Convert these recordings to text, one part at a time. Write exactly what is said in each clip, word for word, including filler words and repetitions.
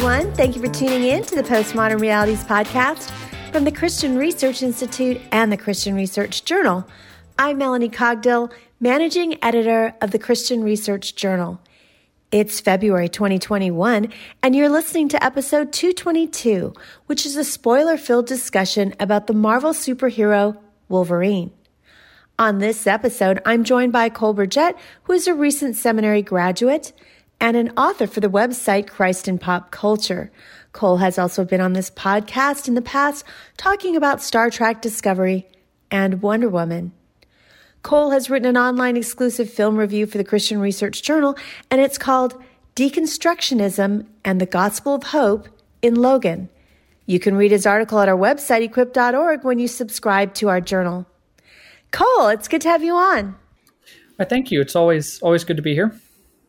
everyone. Thank you for tuning in to the Postmodern Realities podcast from the Christian Research Institute and the Christian Research Journal. I'm Melanie Cogdill, managing editor of the Christian Research Journal. It's February twenty twenty-one, and you're listening to episode two twenty-two, which is a spoiler-filled discussion about the Marvel superhero Wolverine. On this episode, I'm joined by Cole Burgett, who is a recent seminary graduate and an author for the website Christ in Pop Culture. Cole has also been on this podcast in the past talking about Star Trek Discovery and Wonder Woman. Cole has written an online exclusive film review for the Christian Research Journal, and it's called Deconstructionism and the Gospel of Hope in Logan. You can read his article at our website, equip dot org, when you subscribe to our journal. Cole, it's good to have you on. Well, thank you. It's always always good to be here.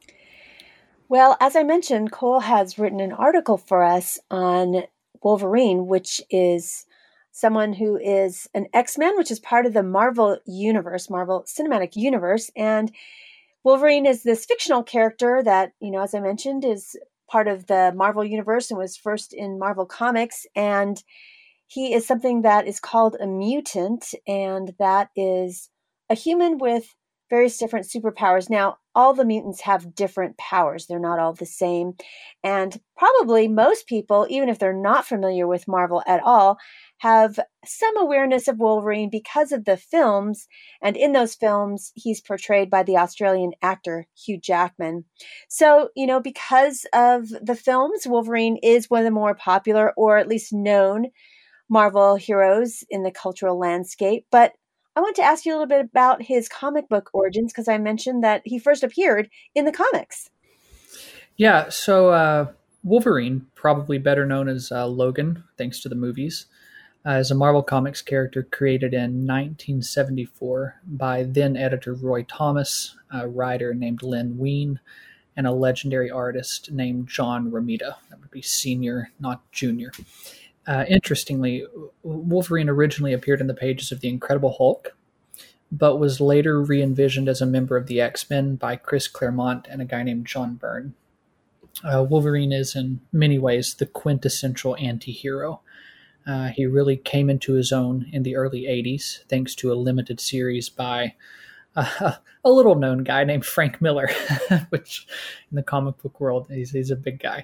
Well, as I mentioned, Cole has written an article for us on Wolverine, which is someone who is an X-Men, which is part of the Marvel universe, Marvel Cinematic Universe. And Wolverine is this fictional character that, you know, as I mentioned, is part of the Marvel universe and was first in Marvel Comics. And he is something that is called a mutant, and that is a human with various different superpowers. Now, all the mutants have different powers. They're not all the same. And probably most people, even if they're not familiar with Marvel at all, have some awareness of Wolverine because of the films. And in those films, he's portrayed by the Australian actor Hugh Jackman. So, you know, because of the films, Wolverine is one of the more popular, or at least known, Marvel heroes in the cultural landscape. But I want to ask you a little bit about his comic book origins, because I mentioned that he first appeared in the comics. Yeah, so uh, Wolverine, probably better known as uh, Logan, thanks to the movies, uh, is a Marvel Comics character created in nineteen seventy-four by then-editor Roy Thomas, a writer named Len Wein, and a legendary artist named John Romita. That would be senior, not junior. Uh, interestingly, Wolverine originally appeared in the pages of The Incredible Hulk, but was later re-envisioned as a member of the X-Men by Chris Claremont and a guy named John Byrne. Uh, Wolverine is in many ways the quintessential anti-hero. Uh, he really came into his own in the early eighties, thanks to a limited series by uh, a little-known guy named Frank Miller, which in the comic book world, he's, he's a big guy.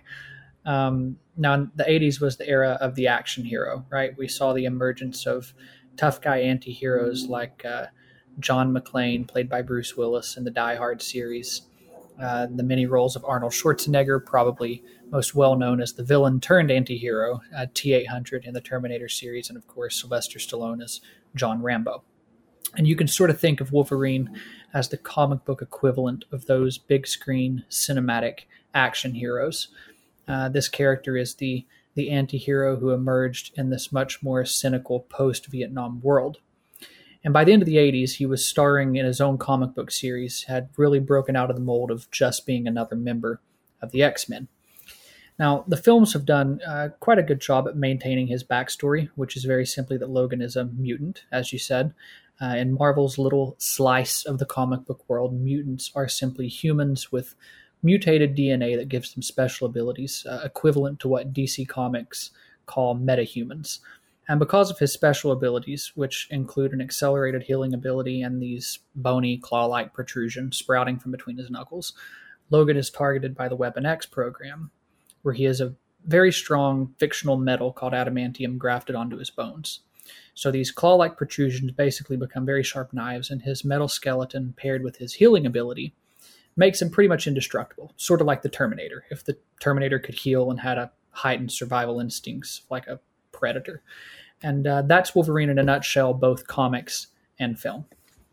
Um, now, the eighties was the era of the action hero, right? We saw the emergence of tough guy anti-heroes like uh, John McClane, played by Bruce Willis in the Die Hard series. Uh, the many roles of Arnold Schwarzenegger, probably most well known as the villain turned anti-hero, uh, T eight hundred in the Terminator series, and of course Sylvester Stallone as John Rambo. And you can sort of think of Wolverine as the comic book equivalent of those big screen cinematic action heroes. Uh, this character is the the anti-hero who emerged in this much more cynical post-Vietnam world. And by the end of the eighties, he was starring in his own comic book series, had really broken out of the mold of just being another member of the X-Men. Now, the films have done uh, quite a good job at maintaining his backstory, which is very simply that Logan is a mutant, as you said. Uh, in Marvel's little slice of the comic book world, mutants are simply humans with mutated D N A that gives them special abilities, uh, equivalent to what D C Comics call metahumans. And because of his special abilities, which include an accelerated healing ability and these bony claw-like protrusions sprouting from between his knuckles, Logan is targeted by the Weapon X program, where he has a very strong fictional metal called adamantium grafted onto his bones. So these claw-like protrusions basically become very sharp knives, and his metal skeleton paired with his healing ability makes him pretty much indestructible, sort of like the Terminator. If the Terminator could heal and had a heightened survival instincts like a predator. And uh, that's Wolverine in a nutshell, both comics and film.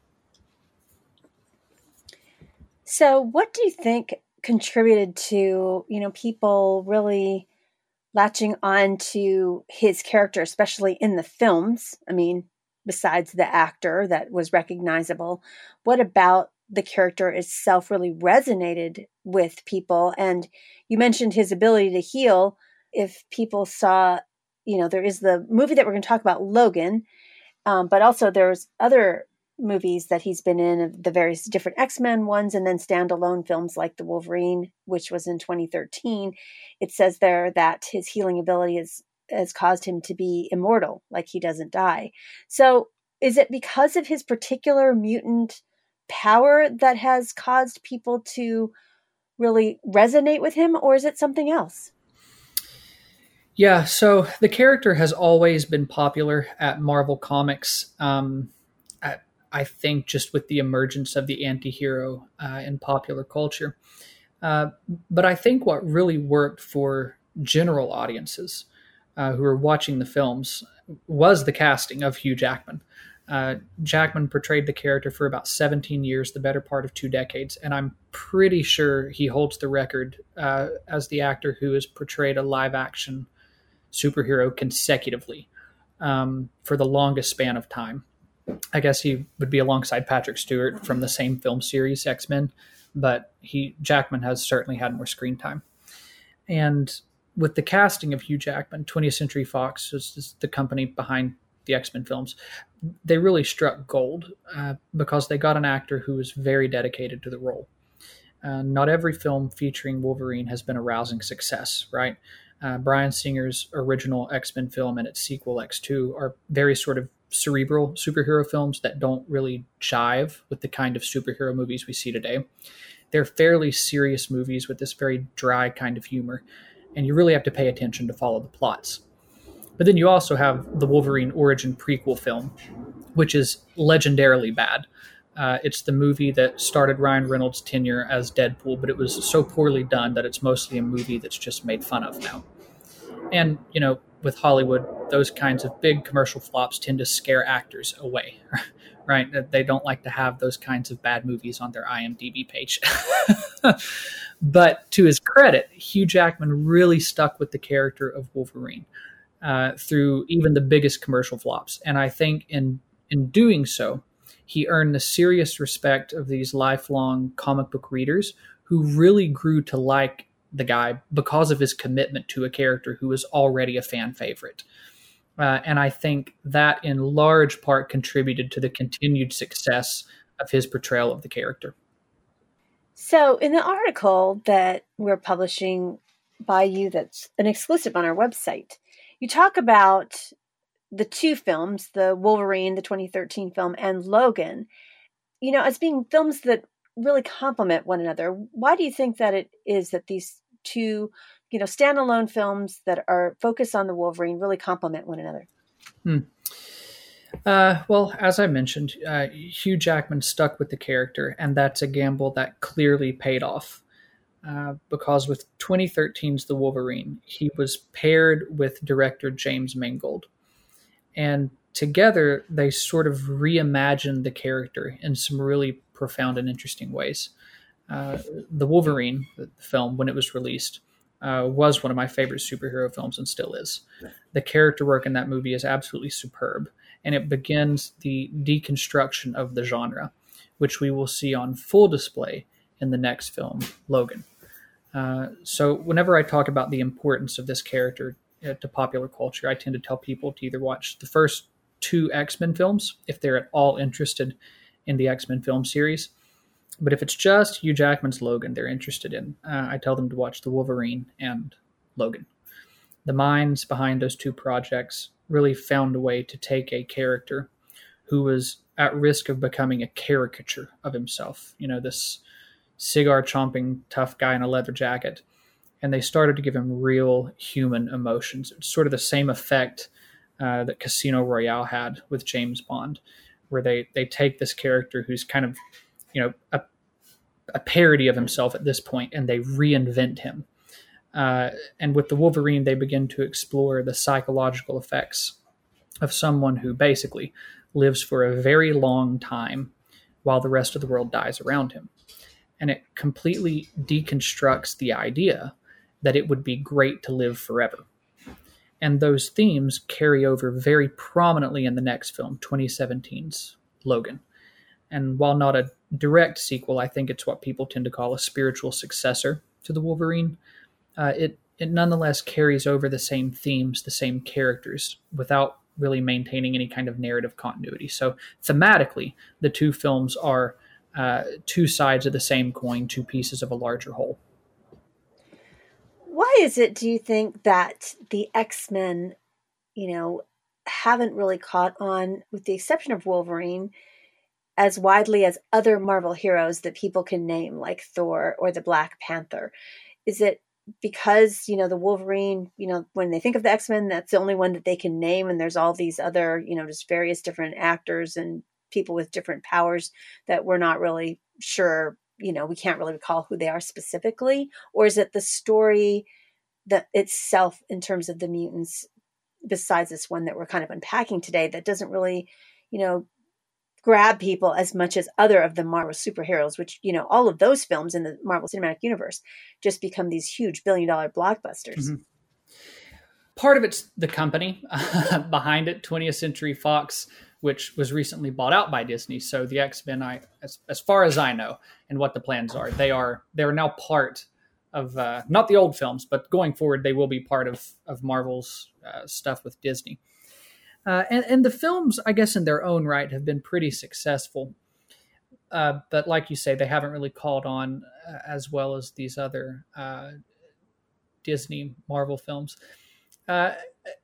So what do you think contributed to, you know, people really latching on to his character, especially in the films? I mean, besides the actor that was recognizable, what about the character itself really resonated with people? And you mentioned his ability to heal. If people saw, you know, there is the movie that we're going to talk about, Logan, um, but also there's other movies that he's been in, the various different X-Men ones, and then standalone films like The Wolverine, which was in twenty thirteen, it says there that his healing ability is, has caused him to be immortal, like he doesn't die. So is it because of his particular mutant power that has caused people to really resonate with him, or is it something else? Yeah, so the character has always been popular at Marvel Comics. Um, I, I think just with the emergence of the anti-hero uh, in popular culture. Uh, but I think what really worked for general audiences uh, who are watching the films was the casting of Hugh Jackman. Uh, Jackman portrayed the character for about seventeen years, the better part of two decades, and I'm pretty sure he holds the record uh, as the actor who has portrayed a live-action superhero consecutively um, for the longest span of time. I guess he would be alongside Patrick Stewart from the same film series, X-Men, but he Jackman has certainly had more screen time. And with the casting of Hugh Jackman, twentieth Century Fox is the company behind the X-Men films. They really struck gold uh, because they got an actor who was very dedicated to the role. Uh, not every film featuring Wolverine has been a rousing success, right? Uh, Bryan Singer's original X-Men film and its sequel, X two, are very sort of cerebral superhero films that don't really jive with the kind of superhero movies we see today. They're fairly serious movies with this very dry kind of humor, and you really have to pay attention to follow the plots. But then you also have the Wolverine origin prequel film, which is legendarily bad. Uh, it's the movie that started Ryan Reynolds' tenure as Deadpool, but it was so poorly done that it's mostly a movie that's just made fun of now. And, you know, with Hollywood, those kinds of big commercial flops tend to scare actors away, right? They don't like to have those kinds of bad movies on their I M D B page. But to his credit, Hugh Jackman really stuck with the character of Wolverine uh, through even the biggest commercial flops. And I think in in doing so, he earned the serious respect of these lifelong comic book readers who really grew to like the guy because of his commitment to a character who was already a fan favorite. Uh, and I think that in large part contributed to the continued success of his portrayal of the character. So in the article that we're publishing by you, that's an exclusive on our website, you talk about the two films, the Wolverine, the twenty thirteen film, and Logan, you know, as being films that really complement one another. Why do you think that it is that these two, you know, standalone films that are focused on the Wolverine really complement one another? Hmm. Uh, well, as I mentioned, uh, Hugh Jackman stuck with the character, and that's a gamble that clearly paid off. Uh, because with twenty thirteen's The Wolverine, he was paired with director James Mangold. And together, they sort of reimagined the character in some really profound and interesting ways. Uh, the Wolverine, the film, when it was released, uh, was one of my favorite superhero films and still is. The character work in that movie is absolutely superb, and it begins the deconstruction of the genre, which we will see on full display in the next film, Logan. Uh, so whenever I talk about the importance of this character to popular culture, I tend to tell people to either watch the first two X-Men films if they're at all interested in the X-Men film series. But if it's just Hugh Jackman's Logan they're interested in, uh, I tell them to watch The Wolverine and Logan. The minds behind those two projects really found a way to take a character who was at risk of becoming a caricature of himself, you know, this cigar-chomping tough guy in a leather jacket, and they started to give him real human emotions. It's sort of the same effect uh, that Casino Royale had with James Bond, where they, they take this character who's kind of, you know, a, a parody of himself at this point, and they reinvent him. Uh, and with the Wolverine, they begin to explore the psychological effects of someone who basically lives for a very long time while the rest of the world dies around him. And it completely deconstructs the idea that it would be great to live forever. And those themes carry over very prominently in the next film, twenty seventeen's Logan. And while not a direct sequel, I think it's what people tend to call a spiritual successor to the Wolverine. Uh, it, it nonetheless carries over the same themes, the same characters, without really maintaining any kind of narrative continuity. So thematically, the two films are uh, two sides of the same coin, two pieces of a larger whole. Why is it, do you think, that the X-Men, you know, haven't really caught on, with the exception of Wolverine, as widely as other Marvel heroes that people can name, like Thor or the Black Panther? Is it because, you know, the Wolverine, you know, when they think of the X-Men, that's the only one that they can name, and there's all these other, you know, just various different actors and people with different powers that we're not really sure, you know, we can't really recall who they are specifically? Or is it the story that itself, in terms of the mutants, besides this one that we're kind of unpacking today, that doesn't really, you know, grab people as much as other of the Marvel superheroes, which, you know, all of those films in the Marvel Cinematic Universe just become these huge billion dollar blockbusters? Mm-hmm. Part of it's the company behind it, twentieth Century Fox, which was recently bought out by Disney. So the X-Men, I, as, as far as I know, and what the plans are, they are they are now part of, uh, not the old films, but going forward, they will be part of, of Marvel's uh, stuff with Disney. Uh, and, and the films, I guess, in their own right, have been pretty successful. Uh, but like you say, they haven't really called on uh, as well as these other uh, Disney Marvel films. Uh,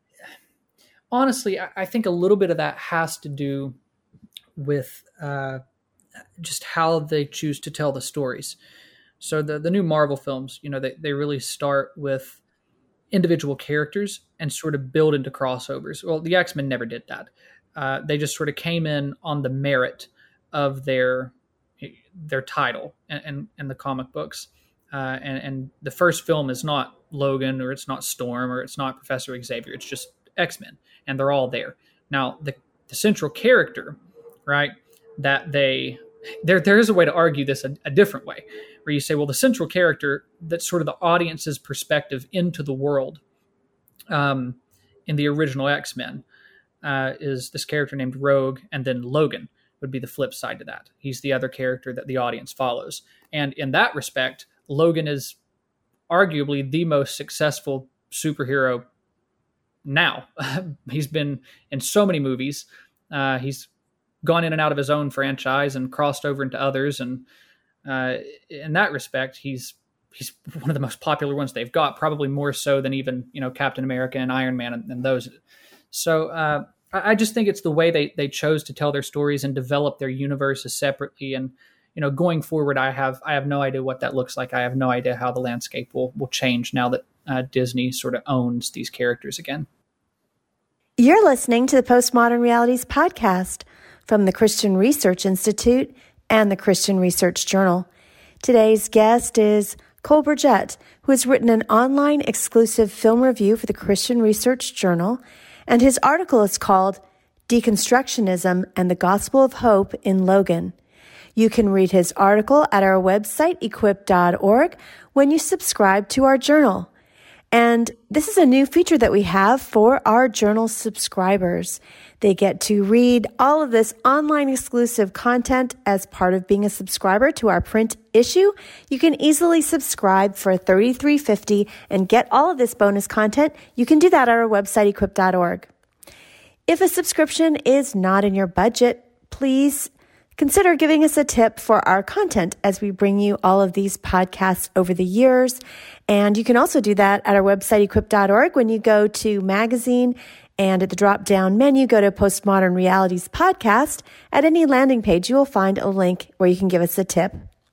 honestly, I, I think a little bit of that has to do with uh, just how they choose to tell the stories. So the, the new Marvel films, you know, they, they really start with individual characters and sort of build into crossovers. Well, the X-Men never did that. Uh, they just sort of came in on the merit of their their title and, and, and the comic books. Uh, and, and the first film is not Logan, or it's not Storm, or it's not Professor Xavier. It's just X-Men, and they're all there. Now, the, the central character, right, that they... There, there is a way to argue this a, a different way, where you say, well, the central character, that's sort of the audience's perspective into the world um, in the original X-Men, uh, is this character named Rogue, and then Logan would be the flip side to that. He's the other character that the audience follows. And in that respect, Logan is arguably the most successful superhero now. He's been in so many movies. Uh, he's gone in and out of his own franchise and crossed over into others. And uh, in that respect, he's he's one of the most popular ones they've got, probably more so than even, you know, Captain America and Iron Man and, and those. So uh, I just think it's the way they, they chose to tell their stories and develop their universes separately. And, you know, going forward, I have I have no idea what that looks like. I have no idea how the landscape will, will change now that uh, Disney sort of owns these characters again. You're listening to the Postmodern Realities podcast from the Christian Research Institute and the Christian Research Journal. Today's guest is Cole Burgett, who has written an online exclusive film review for the Christian Research Journal, and his article is called Deconstructionism and the Gospel of Hope in Logan. You can read his article at our website, equip dot org, when you subscribe to our journal. And this is a new feature that we have for our journal subscribers. They get to read all of this online exclusive content as part of being a subscriber to our print issue. You can easily subscribe for thirty-three fifty and get all of this bonus content. You can do that at our website, equip dot org. If a subscription is not in your budget, please consider giving us a tip for our content as we bring you all of these podcasts over the years. And you can also do that at our website, equip dot org. When you go to magazine and at the drop-down menu, go to Postmodern Realities Podcast. At any landing page, you will find a link where you can give us a tip.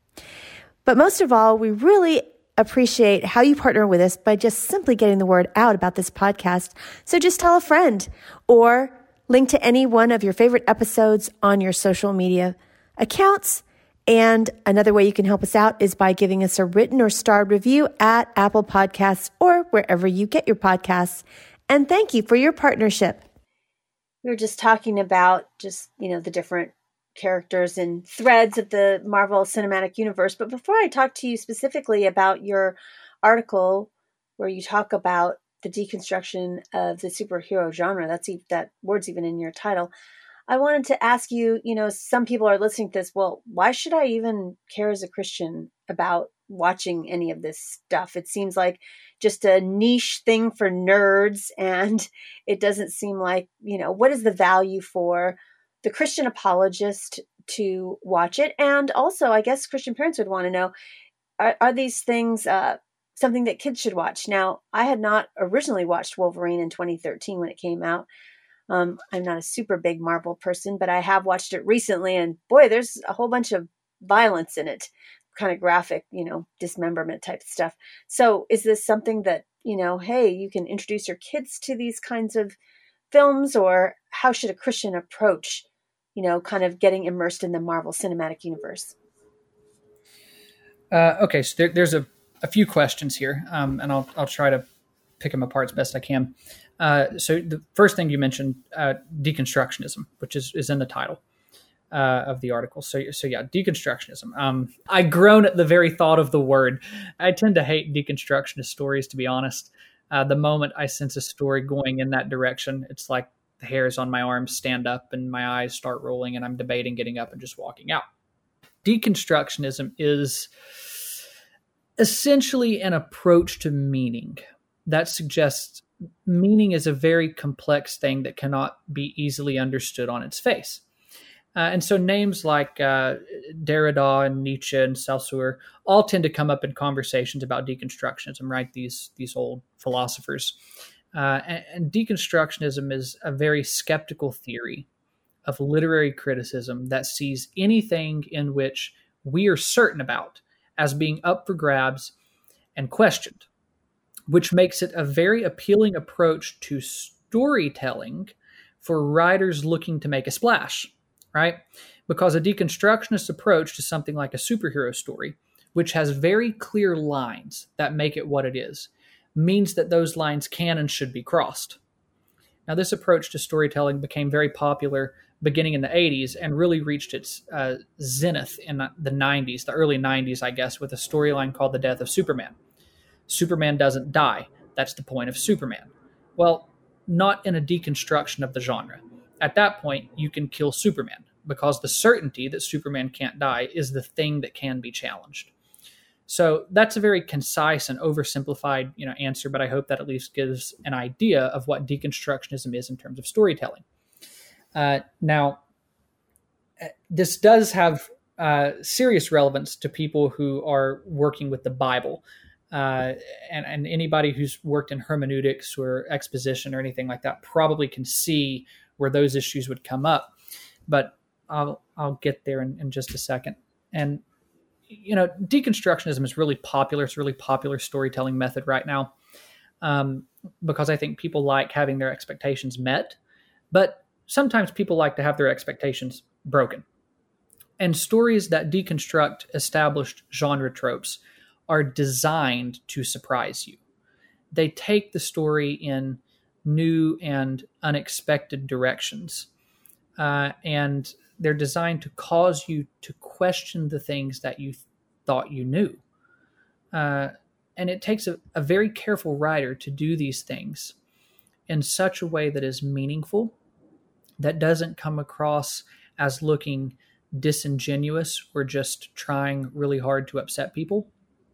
But most of all, we really appreciate how you partner with us by just simply getting the word out about this podcast. So just tell a friend or link to any one of your favorite episodes on your social media accounts. And another way you can help us out is by giving us a written or starred review at Apple Podcasts or wherever you get your podcasts. And thank you for your partnership. We were just talking about just, you know, the different characters and threads of the Marvel Cinematic Universe. But before I talk to you specifically about your article where you talk about the deconstruction of the superhero genre, that's that word's even in your title, I wanted to ask you, you know, some people are listening to this, well, why should I even care as a Christian about watching any of this stuff. It seems like just a niche thing for nerds, and it doesn't seem like, you know, what is the value for the Christian apologist to watch it? And also, I guess Christian parents would want to know, are, are these things uh, something that kids should watch? Now, I had not originally watched Wolverine in twenty thirteen when it came out. Um, I'm not a super big Marvel person, but I have watched it recently, and boy, there's a whole bunch of violence in it, kind of graphic, you know, dismemberment type stuff. So is this something that, you know, hey, you can introduce your kids to these kinds of films, or how should a Christian approach, you know, kind of getting immersed in the Marvel Cinematic Universe? Uh, okay, so there, there's a, a few questions here, um, and I'll I'll try to pick them apart as best I can. Uh, so the first thing you mentioned, uh, deconstructionism, which is, is in the title uh, of the article. So so yeah, deconstructionism. Um, I groan at the very thought of the word. I tend to hate deconstructionist stories, to be honest. Uh, the moment I sense a story going in that direction, it's like the hairs on my arms stand up and my eyes start rolling, and I'm debating getting up and just walking out. Deconstructionism is essentially an approach to meaning that suggests meaning is a very complex thing that cannot be easily understood on its face. Uh, and so names like uh, Derrida and Nietzsche and Saussure all tend to come up in conversations about deconstructionism, right? These, these old philosophers. Uh, and, and deconstructionism is a very skeptical theory of literary criticism that sees anything in which we are certain about as being up for grabs and questioned, which makes it a very appealing approach to storytelling for writers looking to make a splash, right? Because a deconstructionist approach to something like a superhero story, which has very clear lines that make it what it is, means that those lines can and should be crossed. Now, this approach to storytelling became very popular beginning in the eighties and really reached its uh, zenith in the nineties, the early nineties, I guess, with a storyline called The Death of Superman. Superman doesn't die. That's the point of Superman. Well, not in a deconstruction of the genre. At that point, you can kill Superman because the certainty that Superman can't die is the thing that can be challenged. So that's a very concise and oversimplified, you know, answer, but I hope that at least gives an idea of what deconstructionism is in terms of storytelling. Uh, now, this does have uh, serious relevance to people who are working with the Bible. Uh, and, and anybody who's worked in hermeneutics or exposition or anything like that probably can see where those issues would come up. But I'll I'll get there in, in just a second. And, you know, deconstructionism is really popular. It's a really popular storytelling method right now um, because I think people like having their expectations met. But sometimes people like to have their expectations broken. And stories that deconstruct established genre tropes are designed to surprise you. They take the story in new and unexpected directions. Uh, and they're designed to cause you to question the things that you th- thought you knew. Uh, and it takes a, a very careful writer to do these things in such a way that is meaningful, that doesn't come across as looking disingenuous or just trying really hard to upset people.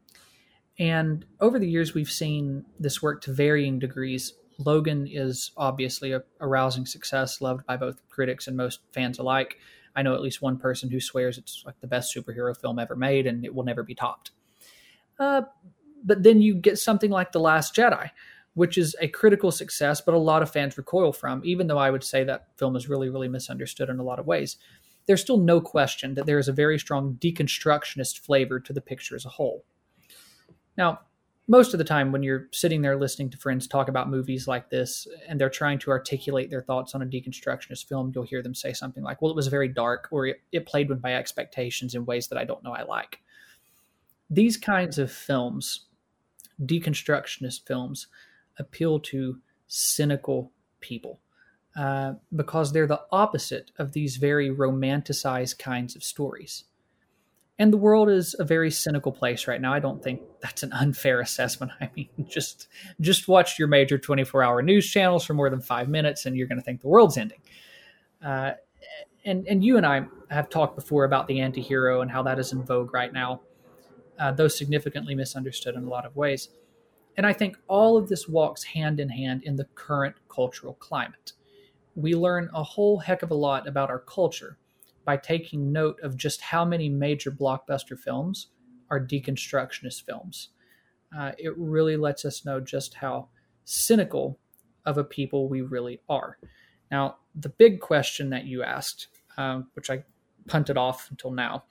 And over the years, we've seen this work to varying degrees. Logan is obviously a, a rousing success, loved by both critics and most fans alike. I know at least one person who swears it's like the best superhero film ever made and it will never be topped. Uh, but then you get something like The Last Jedi, which is a critical success, but a lot of fans recoil from, even though I would say that film is really, really misunderstood in a lot of ways. There's still no question that there is a very strong deconstructionist flavor to the picture as a whole. Now, most of the time when you're sitting there listening to friends talk about movies like this and they're trying to articulate their thoughts on a deconstructionist film, you'll hear them say something like, well, it was very dark, or it, it played with my expectations in ways that I don't know I like. These kinds of films, deconstructionist films, appeal to cynical people uh, because they're the opposite of these very romanticized kinds of stories. And the world is a very cynical place right now. I don't think that's an unfair assessment. I mean, just just watch your major twenty-four hour news channels for more than five minutes and you're going to think the world's ending. Uh, and, and you and I have talked before about the anti-hero and how that is in vogue right now. uh, though significantly misunderstood in a lot of ways. And I think all of this walks hand in hand in the current cultural climate. We learn a whole heck of a lot about our culture by taking note of just how many major blockbuster films are deconstructionist films. Uh, it really lets us know just how cynical of a people we really are. Now, the big question that you asked, uh, which I punted off until now,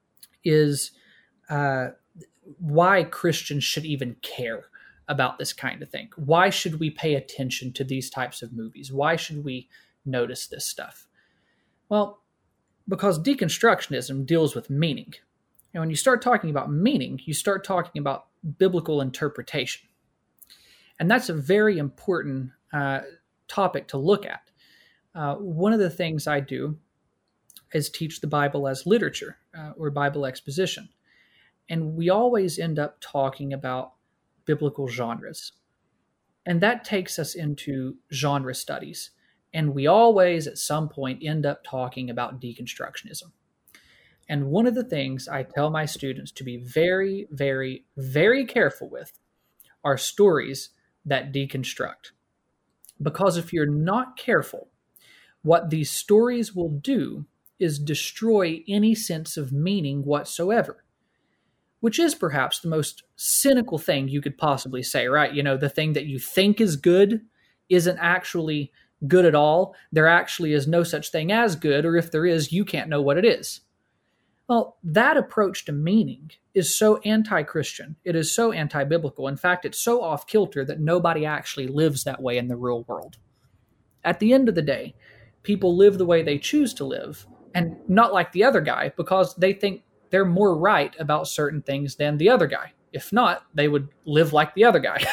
is uh, why Christians should even care about this kind of thing. Why should we pay attention to these types of movies? Why should we notice this stuff? Well, because deconstructionism deals with meaning. And when you start talking about meaning, you start talking about biblical interpretation. And that's a very important uh, topic to look at. Uh, one of the things I do is teach the Bible as literature uh, or Bible exposition. And we always end up talking about biblical genres. And that takes us into genre studies. And we always, at some point, end up talking about deconstructionism. And one of the things I tell my students to be very, very, very careful with are stories that deconstruct. Because if you're not careful, what these stories will do is destroy any sense of meaning whatsoever, which is perhaps the most cynical thing you could possibly say, right? You know, the thing that you think is good isn't actually good at all. There actually is no such thing as good, or if there is, you can't know what it is. Well, that approach to meaning is so anti-Christian. It is so anti-biblical. In fact, it's so off-kilter that nobody actually lives that way in the real world. At the end of the day, people live the way they choose to live, and not like the other guy, because they think they're more right about certain things than the other guy. If not, they would live like the other guy.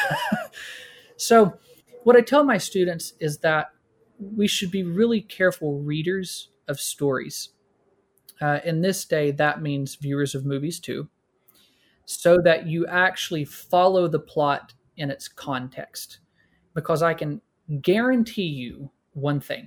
So what I tell my students is that we should be really careful readers of stories. Uh, in this day, that means viewers of movies too, so that you actually follow the plot in its context. Because I can guarantee you one thing.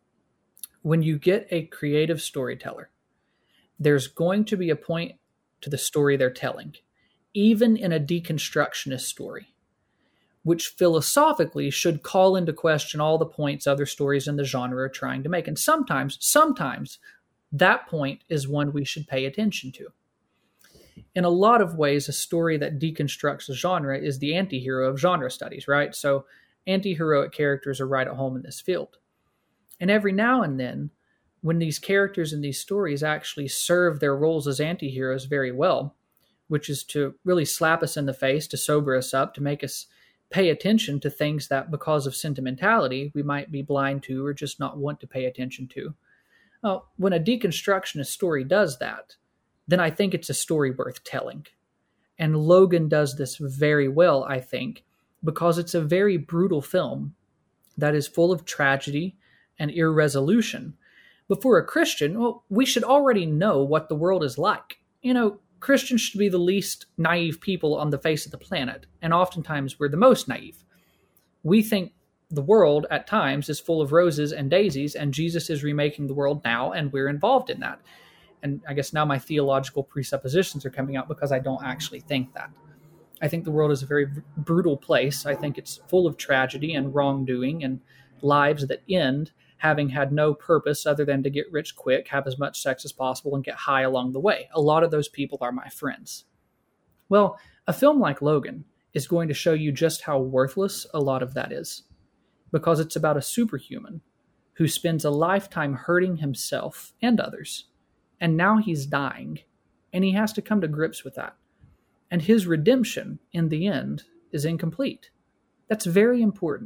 When you get a creative storyteller, there's going to be a point to the story they're telling, even in a deconstructionist story, which philosophically should call into question all the points other stories in the genre are trying to make. And sometimes, sometimes, that point is one we should pay attention to. In a lot of ways, a story that deconstructs a genre is the anti-hero of genre studies, right? So anti-heroic characters are right at home in this field. And every now and then, when these characters in these stories actually serve their roles as anti-heroes very well, which is to really slap us in the face, to sober us up, to make us pay attention to things that because of sentimentality we might be blind to or just not want to pay attention to. Well, when a deconstructionist story does that, then I think it's a story worth telling. And Logan does this very well, I think, because it's a very brutal film that is full of tragedy and irresolution. But for a Christian, well, we should already know what the world is like. You know, Christians should be the least naive people on the face of the planet, and oftentimes we're the most naive. We think the world at times is full of roses and daisies, and Jesus is remaking the world now, and we're involved in that. And I guess now my theological presuppositions are coming out because I don't actually think that. I think the world is a very brutal place. I think it's full of tragedy and wrongdoing and lives that end having had no purpose other than to get rich quick, have as much sex as possible, and get high along the way. A lot of those people are my friends. Well, a film like Logan is going to show you just how worthless a lot of that is, because it's about a superhuman who spends a lifetime hurting himself and others, and now he's dying, and he has to come to grips with that. And his redemption, in the end, is incomplete. That's very important.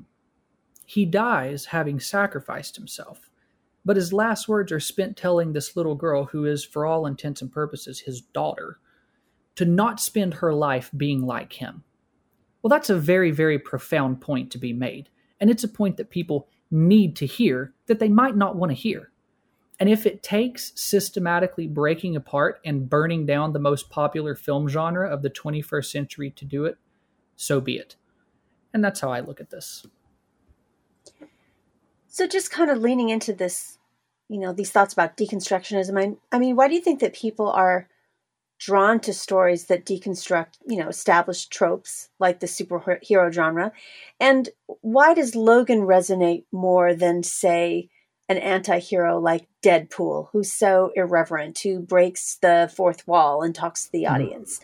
He dies having sacrificed himself, but his last words are spent telling this little girl, who is, for all intents and purposes, his daughter, to not spend her life being like him. Well, that's a very, very profound point to be made, and it's a point that people need to hear that they might not want to hear. And if it takes systematically breaking apart and burning down the most popular film genre of the twenty-first century to do it, so be it. And that's how I look at this. So just kind of leaning into this, you know, these thoughts about deconstructionism, I, I mean, why do you think that people are drawn to stories that deconstruct, you know, established tropes like the superhero genre? And why does Logan resonate more than, say, an anti-hero like Deadpool, who's so irreverent, who breaks the fourth wall and talks to the Mhm. audience?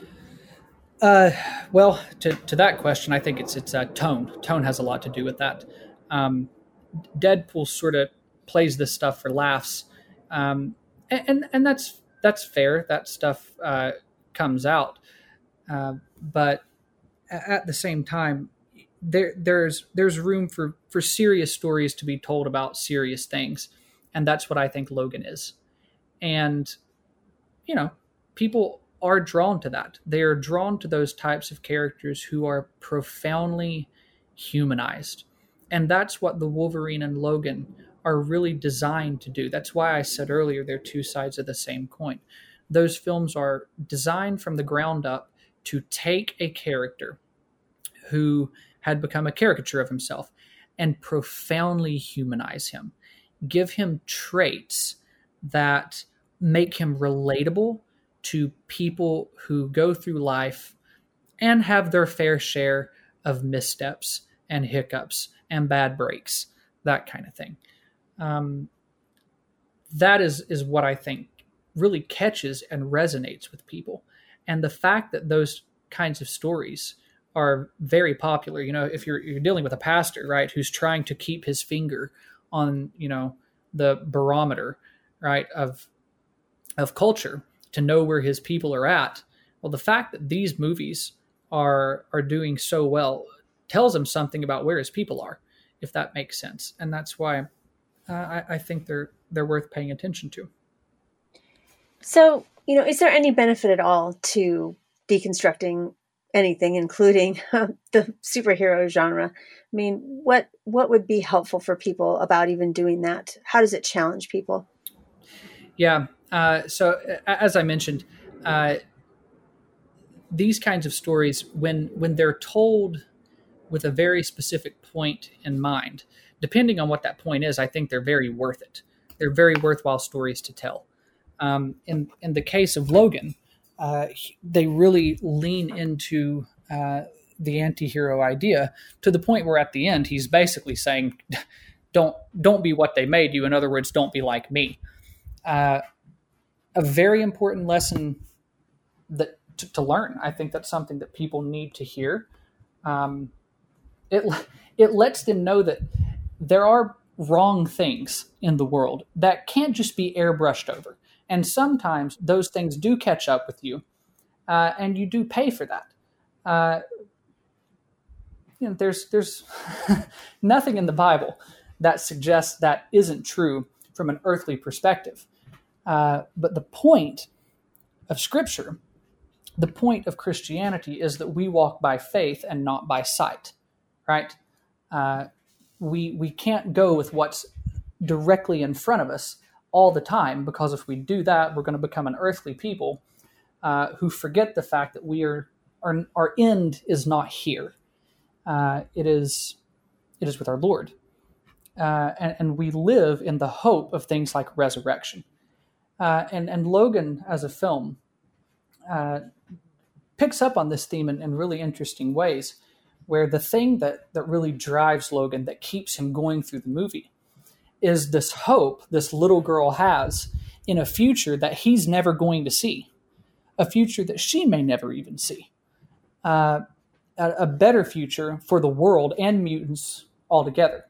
Uh, well, to, to that question, I think it's it's uh, tone. Tone has a lot to do with that. Um, Deadpool sort of plays this stuff for laughs, um, and, and and that's that's fair. That stuff uh, comes out, uh, but at the same time, there there's there's room for for serious stories to be told about serious things, and that's what I think Logan is. And you know, people are drawn to that. They are drawn to those types of characters who are profoundly humanized. And that's what the Wolverine and Logan are really designed to do. That's why I said earlier they're two sides of the same coin. Those films are designed from the ground up to take a character who had become a caricature of himself and profoundly humanize him, give him traits that make him relatable to people who go through life and have their fair share of missteps and hiccups and bad breaks, that kind of thing. Um, that is, is what I think really catches and resonates with people. And the fact that those kinds of stories are very popular, you know, if you're, you're dealing with a pastor, right, who's trying to keep his finger on, you know, the barometer, right, of of culture to know where his people are at. Well, the fact that these movies are are doing so well tells him something about where his people are, if that makes sense. And that's why uh, I, I think they're they're worth paying attention to. So, you know, is there any benefit at all to deconstructing anything, including uh, the superhero genre? I mean, what what would be helpful for people about even doing that? How does it challenge people? Yeah. Uh, so as I mentioned, uh, these kinds of stories, when when they're told with a very specific point in mind, depending on what that point is, I think they're very worth it. They're very worthwhile stories to tell. Um, in in the case of Logan, uh, they really lean into uh, the anti-hero idea to the point where at the end he's basically saying, "Don't don't be what they made you." In other words, don't be like me. Uh, a very important lesson that to, to learn. I think that's something that people need to hear. Um, it it lets them know that there are wrong things in the world that can't just be airbrushed over, and sometimes those things do catch up with you, uh, and you do pay for that. Uh, you know, there's there's nothing in the Bible that suggests that isn't true from an earthly perspective. Uh, but the point of Scripture, the point of Christianity, is that we walk by faith and not by sight, right? Uh, we we can't go with what's directly in front of us all the time, because if we do that, we're going to become an earthly people uh, who forget the fact that we are our, our end is not here. Uh, it is it is with our Lord, uh, and, and we live in the hope of things like resurrection. Uh, and, and Logan, as a film, uh, picks up on this theme in, in really interesting ways, where the thing that, that really drives Logan, that keeps him going through the movie, is this hope this little girl has in a future that he's never going to see, a future that she may never even see, uh, a, a better future for the world and mutants altogether.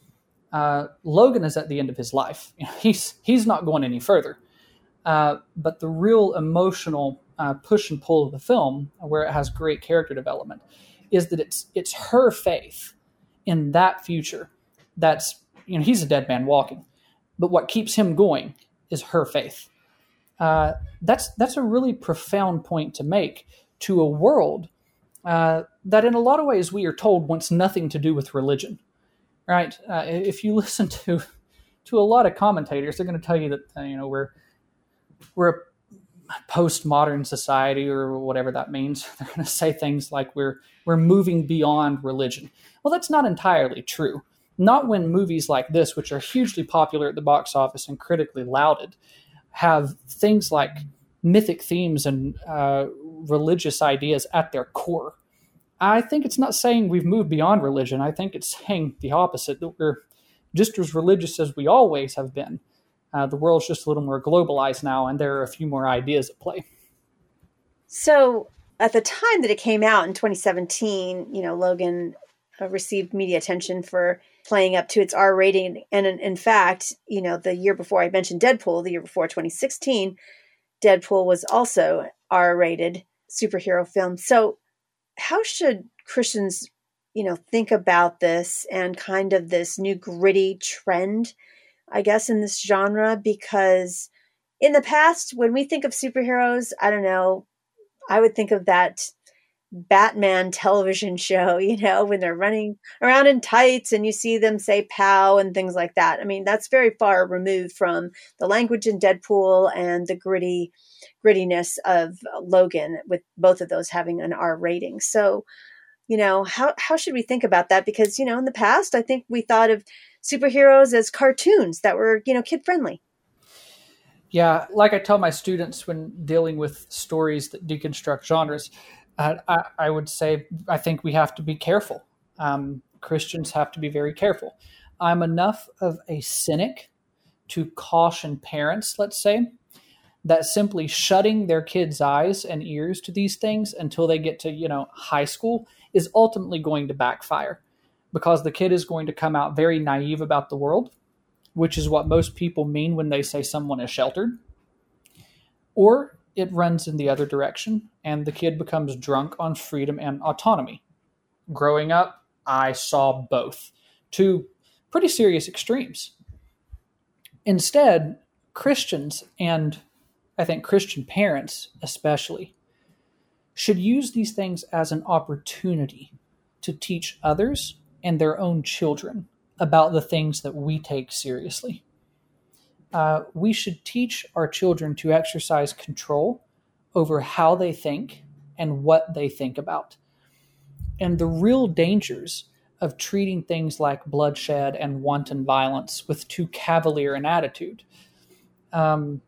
Uh, Logan is at the end of his life. He's he's not going any further. Uh, but the real emotional uh, push and pull of the film, where it has great character development, is that it's it's her faith in that future. That's, you know, he's a dead man walking, but what keeps him going is her faith. Uh, that's that's a really profound point to make to a world uh, that, in a lot of ways, we are told wants nothing to do with religion. Right? Uh, if you listen to to a lot of commentators, they're going to tell you that uh, you know we're we're a postmodern society, or whatever that means. They're going to say things like we're we're moving beyond religion. Well, that's not entirely true. Not when movies like this, which are hugely popular at the box office and critically lauded, have things like mythic themes and uh, religious ideas at their core. I think it's not saying we've moved beyond religion. I think it's saying the opposite, that we're just as religious as we always have been. Uh, the world's just a little more globalized now, and there are a few more ideas at play. So at the time that it came out in twenty seventeen, you know, Logan uh, received media attention for playing up to its R rating. And in, in fact, you know, the year before I mentioned Deadpool, the year before twenty sixteen, Deadpool was also R rated superhero film. So how should Christians, you know, think about this and kind of this new gritty trend, I guess, in this genre? Because in the past, when we think of superheroes, I don't know, I would think of that Batman television show, you know, when they're running around in tights and you see them say pow and things like that. I mean, that's very far removed from the language in Deadpool and the gritty grittiness of Logan, with both of those having an R rating. So, you know, how, how should we think about that? Because, you know, in the past, I think we thought of superheroes as cartoons that were, you know, kid friendly. Yeah, like I tell my students when dealing with stories that deconstruct genres, uh, I, I would say I think we have to be careful. Um, Christians have to be very careful. I'm enough of a cynic to caution parents, let's say, that simply shutting their kids' eyes and ears to these things until they get to, you know, high school is ultimately going to backfire, because the kid is going to come out very naive about the world, which is what most people mean when they say someone is sheltered. Or it runs in the other direction, and the kid becomes drunk on freedom and autonomy. Growing up, I saw both, two pretty serious extremes. Instead, Christians, and I think Christian parents especially, should use these things as an opportunity to teach others and their own children about the things that we take seriously. Uh, we should teach our children to exercise control over how they think and what they think about, and the real dangers of treating things like bloodshed and wanton violence with too cavalier an attitude. Um,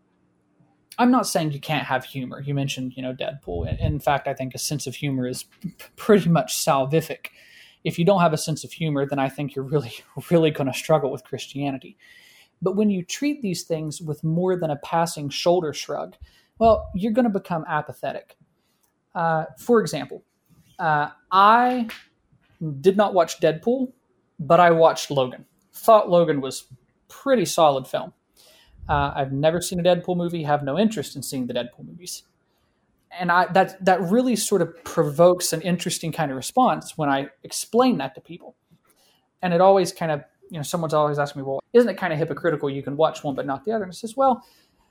I'm not saying you can't have humor. You mentioned, you know, Deadpool. In fact, I think a sense of humor is pretty much salvific. If you don't have a sense of humor, then I think you're really, really going to struggle with Christianity. But when you treat these things with more than a passing shoulder shrug, well, you're going to become apathetic. Uh, for example, uh, I did not watch Deadpool, but I watched Logan. Thought Logan was pretty solid film. Uh, I've never seen a Deadpool movie, have no interest in seeing the Deadpool movies. And I, that that really sort of provokes an interesting kind of response when I explain that to people. And it always kind of, you know, someone's always asking me, well, isn't it kind of hypocritical you can watch one but not the other? And I says, well,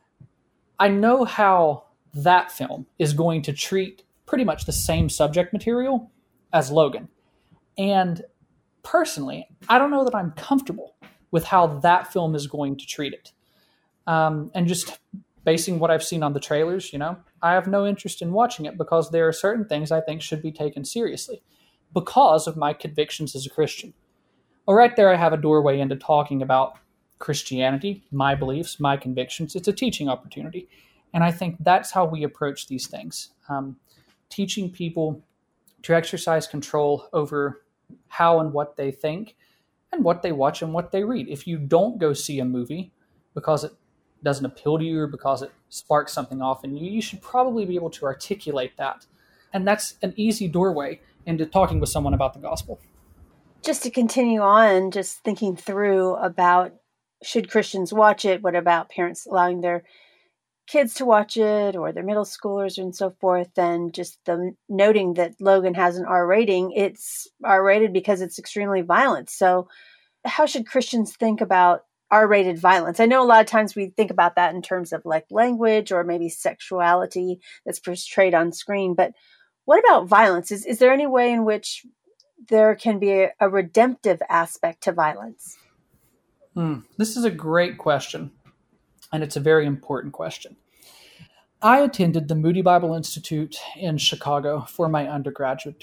I know how that film is going to treat pretty much the same subject material as Logan. And personally, I don't know that I'm comfortable with how that film is going to treat it. Um, and just basing what I've seen on the trailers, you know, I have no interest in watching it, because there are certain things I think should be taken seriously because of my convictions as a Christian. Well, right there, I have a doorway into talking about Christianity, my beliefs, my convictions. It's a teaching opportunity. And I think that's how we approach these things. Um, teaching people to exercise control over how and what they think and what they watch and what they read. If you don't go see a movie because it doesn't appeal to you or because it sparks something off in you, you should probably be able to articulate that. And that's an easy doorway into talking with someone about the gospel. Just to continue on, just thinking through about, should Christians watch it? What about parents allowing their kids to watch it, or their middle schoolers and so forth? And just the noting that Logan has an R rating, it's R rated because it's extremely violent. So how should Christians think about R-rated violence? I know a lot of times we think about that in terms of like language or maybe sexuality that's portrayed on screen, but what about violence? Is is there any way in which there can be a, a redemptive aspect to violence? Hmm. This is a great question, and it's a very important question. I attended the Moody Bible Institute in Chicago for my undergraduate degree,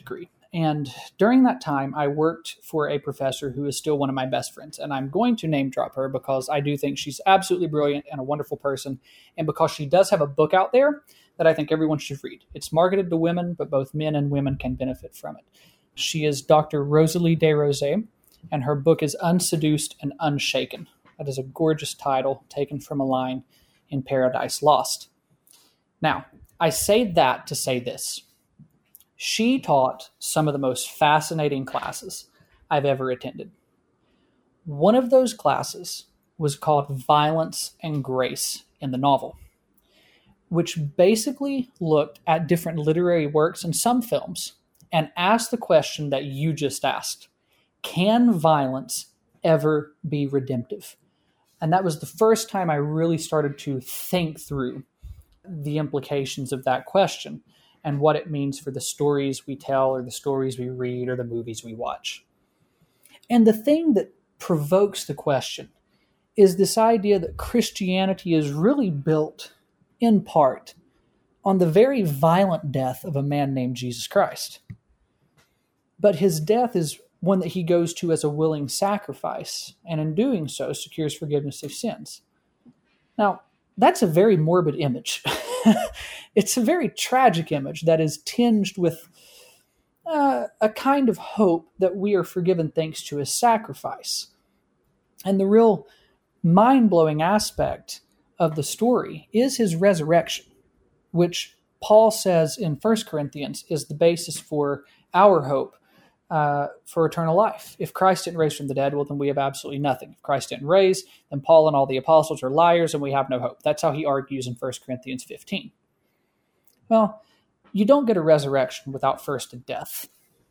And during that time, I worked for a professor who is still one of my best friends. And I'm going to name drop her because I do think she's absolutely brilliant and a wonderful person. And because she does have a book out there that I think everyone should read. It's marketed to women, but both men and women can benefit from it. She is Doctor Rosalie Desrosiers, and her book is Unseduced and Unshaken. That is a gorgeous title taken from a line in Paradise Lost. Now, I say that to say this. She taught some of the most fascinating classes I've ever attended. One of those classes was called Violence and Grace in the Novel, which basically looked at different literary works and some films and asked the question that you just asked. Can violence ever be redemptive? And that was the first time I really started to think through the implications of that question and what it means for the stories we tell or the stories we read or the movies we watch. And the thing that provokes the question is this idea that Christianity is really built, in part, on the very violent death of a man named Jesus Christ. But his death is one that he goes to as a willing sacrifice, and in doing so secures forgiveness of sins. Now, that's a very morbid image. It's a very tragic image that is tinged with uh, a kind of hope that we are forgiven thanks to his sacrifice. And the real mind-blowing aspect of the story is his resurrection, which Paul says in First Corinthians is the basis for our hope uh, for eternal life. If Christ didn't raise from the dead, well, then we have absolutely nothing. If Christ didn't raise, then Paul and all the apostles are liars and we have no hope. That's how he argues in First Corinthians fifteen. Well, you don't get a resurrection without first a death.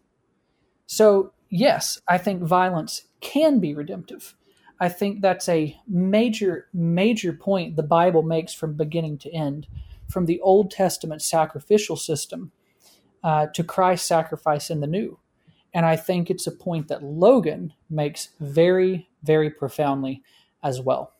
So, yes, I think violence can be redemptive. I think that's a major, major point the Bible makes from beginning to end, from the Old Testament sacrificial system uh, to Christ's sacrifice in the New. And I think it's a point that Logan makes very, very profoundly as well.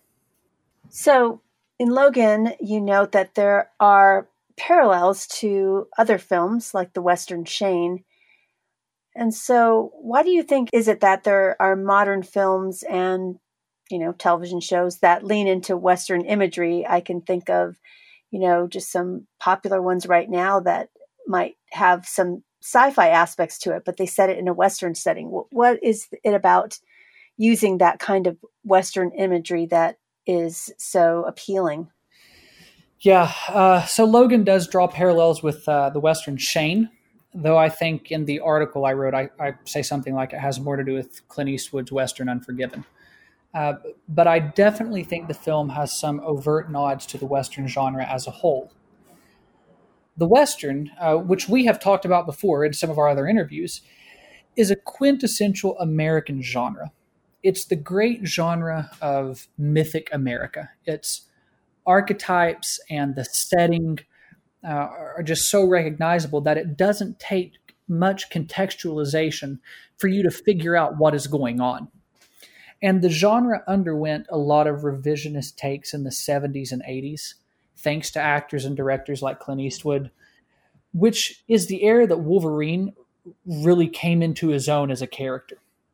So in Logan, you note that there are parallels to other films like the Western Shane. And so why do you think is it that there are modern films and, you know, television shows that lean into Western imagery? I can think of, you know, just some popular ones right now that might have some sci-fi aspects to it, but they set it in a Western setting. What is it about using that kind of Western imagery that is so appealing? Yeah, uh, so Logan does draw parallels with uh, the Western Shane, though I think in the article I wrote, I, I say something like it has more to do with Clint Eastwood's Western Unforgiven. Uh, but I definitely think the film has some overt nods to the Western genre as a whole. The Western, uh, which we have talked about before in some of our other interviews, is a quintessential American genre. It's the great genre of mythic America. It's archetypes and the setting uh, are just so recognizable that it doesn't take much contextualization for you to figure out what is going on. And the genre underwent a lot of revisionist takes in the seventies and eighties, thanks to actors and directors like Clint Eastwood, which is the era that Wolverine really came into his own as a character.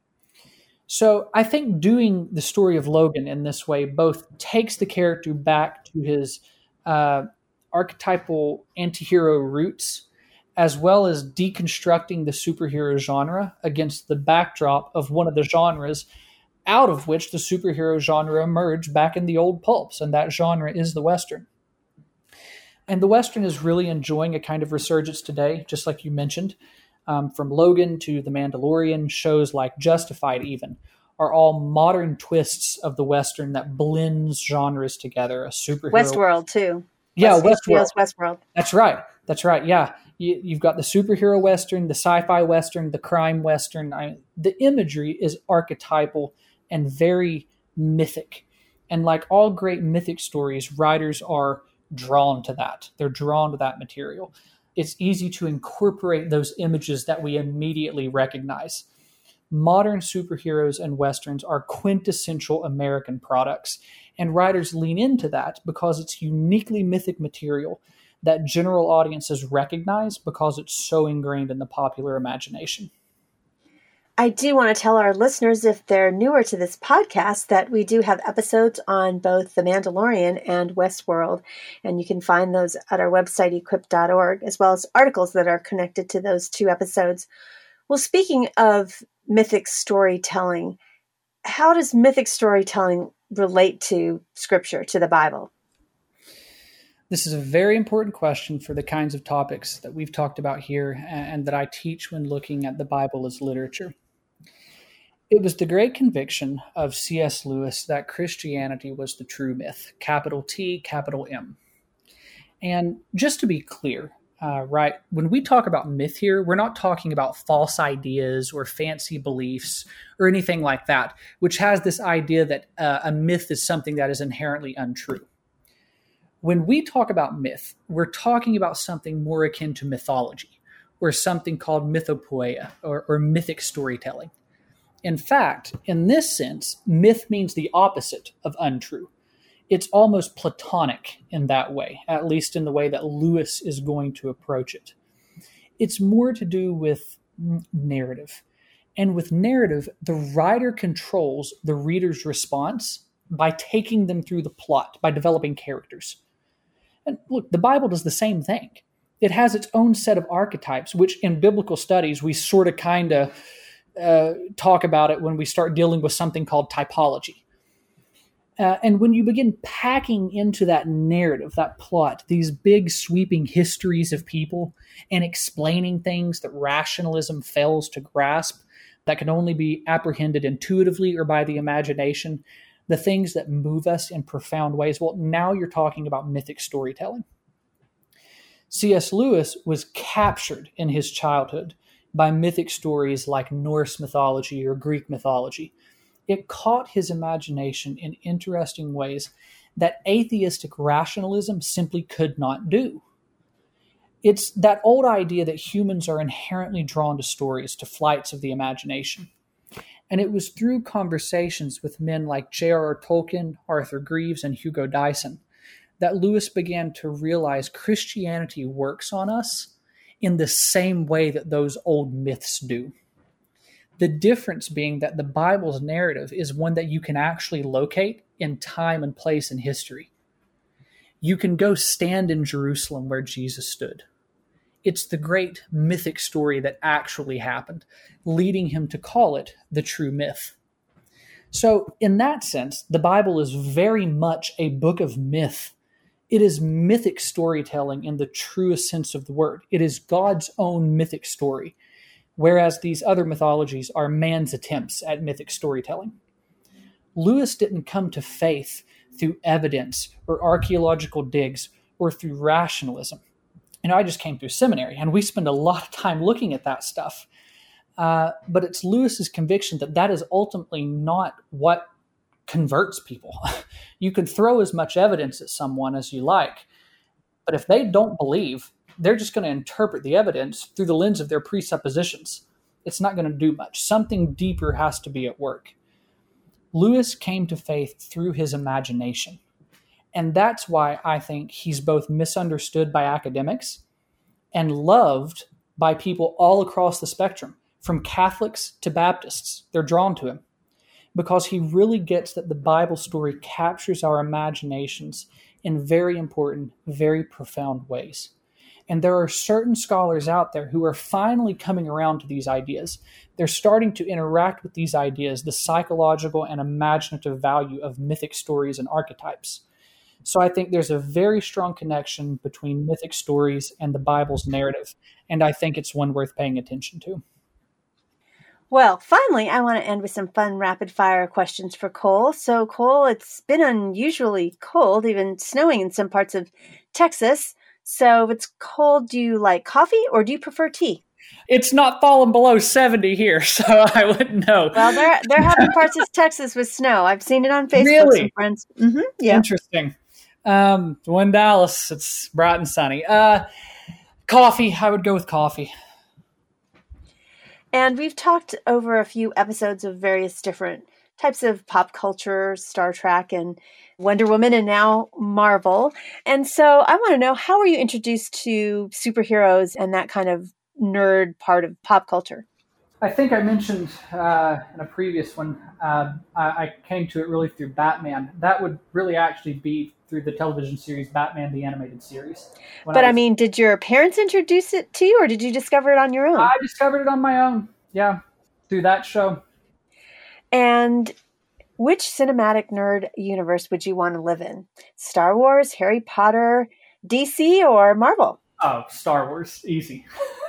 So I think doing the story of Logan in this way both takes the character back to his uh, archetypal anti-hero roots, as well as deconstructing the superhero genre against the backdrop of one of the genres out of which the superhero genre emerged back in the old pulps, and that genre is the Western. And the Western is really enjoying a kind of resurgence today, just like you mentioned. Um, from Logan to The Mandalorian, shows like Justified even, are all modern twists of the Western that blends genres together. A superhero Westworld, too. Yeah, West, Westworld. Westworld. That's right. That's right. Yeah. You, you've got the superhero Western, the sci-fi Western, the crime Western. I, the imagery is archetypal and very mythic. And like all great mythic stories, writers are drawn to that. They're drawn to that material. It's easy to incorporate those images that we immediately recognize. Modern superheroes and Westerns are quintessential American products, and writers lean into that because it's uniquely mythic material that general audiences recognize because it's so ingrained in the popular imagination. I do want to tell our listeners, if they're newer to this podcast, that we do have episodes on both The Mandalorian and Westworld, and you can find those at our website, equip dot org, as well as articles that are connected to those two episodes. Well, speaking of mythic storytelling, how does mythic storytelling relate to Scripture, to the Bible? This is a very important question for the kinds of topics that we've talked about here and that I teach when looking at the Bible as literature. It was the great conviction of C S Lewis that Christianity was the true myth, capital T, capital M. And just to be clear, uh, right, when we talk about myth here, we're not talking about false ideas or fancy beliefs or anything like that, which has this idea that uh, a myth is something that is inherently untrue. When we talk about myth, we're talking about something more akin to mythology, or something called mythopoeia, or, or mythic storytelling. In fact, in this sense, myth means the opposite of untrue. It's almost Platonic in that way, at least in the way that Lewis is going to approach it. It's more to do with narrative. And with narrative, the writer controls the reader's response by taking them through the plot, by developing characters. And look, the Bible does the same thing. It has its own set of archetypes, which in biblical studies, we sort of kind of uh, talk about it when we start dealing with something called typology. Uh, and when you begin packing into that narrative, that plot, these big sweeping histories of people and explaining things that rationalism fails to grasp, that can only be apprehended intuitively or by the imagination, the things that move us in profound ways, well, now you're talking about mythic storytelling. C S Lewis was captured in his childhood by mythic stories like Norse mythology or Greek mythology. It caught his imagination in interesting ways that atheistic rationalism simply could not do. It's that old idea that humans are inherently drawn to stories, to flights of the imagination. And it was through conversations with men like J R R Tolkien, Arthur Greeves, and Hugo Dyson that Lewis began to realize Christianity works on us in the same way that those old myths do. The difference being that the Bible's narrative is one that you can actually locate in time and place in history. You can go stand in Jerusalem where Jesus stood. It's the great mythic story that actually happened, leading him to call it the true myth. So in that sense, the Bible is very much a book of myth. It is mythic storytelling in the truest sense of the word. It is God's own mythic story, whereas these other mythologies are man's attempts at mythic storytelling. Lewis didn't come to faith through evidence or archaeological digs or through rationalism. You know, I just came through seminary, and we spend a lot of time looking at that stuff. Uh, but it's Lewis's conviction that that is ultimately not what converts people. You can throw as much evidence at someone as you like, but if they don't believe, they're just going to interpret the evidence through the lens of their presuppositions. It's not going to do much. Something deeper has to be at work. Lewis came to faith through his imagination. And that's why I think he's both misunderstood by academics and loved by people all across the spectrum, from Catholics to Baptists. They're drawn to him because he really gets that the Bible story captures our imaginations in very important, very profound ways. And there are certain scholars out there who are finally coming around to these ideas. They're starting to interact with these ideas, the psychological and imaginative value of mythic stories and archetypes. So I think there's a very strong connection between mythic stories and the Bible's narrative, and I think it's one worth paying attention to. Well, finally, I want to end with some fun rapid-fire questions for Cole. So, Cole, it's been unusually cold, even snowing in some parts of Texas. So if it's cold, do you like coffee or do you prefer tea? It's not fallen below seventy here, so I wouldn't know. Well, they're, they're having parts of Texas with snow. I've seen it on Facebook. Really? Some friends. Mm-hmm, yeah. Interesting. Um, in Dallas, it's bright and sunny. Uh, coffee. I would go with coffee. And we've talked over a few episodes of various different types of pop culture, Star Trek and Wonder Woman, and now Marvel. And so I want to know, how were you introduced to superheroes and that kind of nerd part of pop culture? I think I mentioned uh, in a previous one, uh, I, I came to it really through Batman. That would really actually be through the television series Batman, the Animated Series. When But I, I, was, mean, did your parents introduce it to you, or did you discover it on your own? I discovered it on my own, yeah, through that show. And which cinematic nerd universe would you want to live in? Star Wars, Harry Potter, D C, or Marvel? Oh, Star Wars. Easy.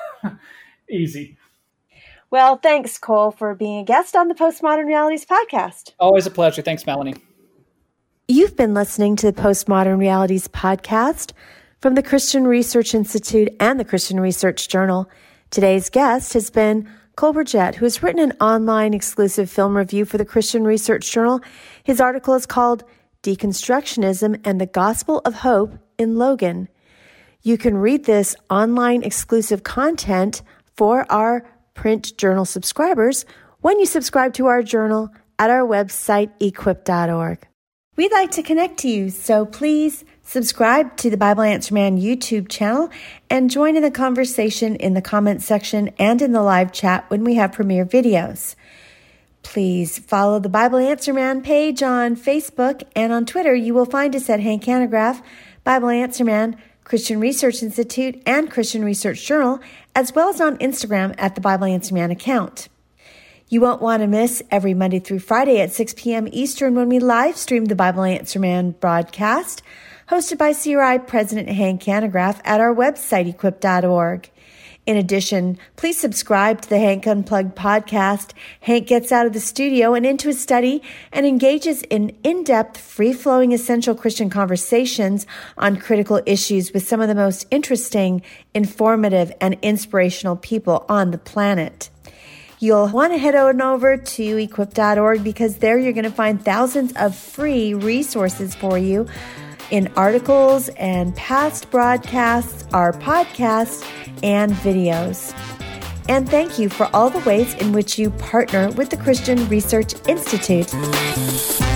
Easy. Well, thanks, Cole, for being a guest on the Postmodern Realities podcast. Always a pleasure. Thanks, Melanie. You've been listening to the Postmodern Realities podcast from the Christian Research Institute and the Christian Research Journal. Today's guest has been Cole Burgett, who has written an online exclusive film review for the Christian Research Journal. His article is called Deconstructionism and the Gospel of Hope in Logan. You can read this online exclusive content for our print journal subscribers when you subscribe to our journal at our website, equip dot org. We'd like to connect to you, so please subscribe to the Bible Answer Man YouTube channel and join in the conversation in the comments section and in the live chat when we have premiere videos. Please follow the Bible Answer Man page on Facebook, and on Twitter you will find us at Hank Hanegraaff, Bible Answer Man, Christian Research Institute, and Christian Research Journal, as well as on Instagram at the Bible Answer Man account. You won't want to miss every Monday through Friday at six p.m. Eastern when we live stream the Bible Answer Man broadcast, hosted by C R I President Hank Hanegraaff at our website, equip dot org. In addition, please subscribe to the Hank Unplugged podcast. Hank gets out of the studio and into his study and engages in in-depth, free-flowing, essential Christian conversations on critical issues with some of the most interesting, informative, and inspirational people on the planet. You'll want to head on over to equip dot org because there you're going to find thousands of free resources for you in articles and past broadcasts, our podcasts, and videos. And thank you for all the ways in which you partner with the Christian Research Institute.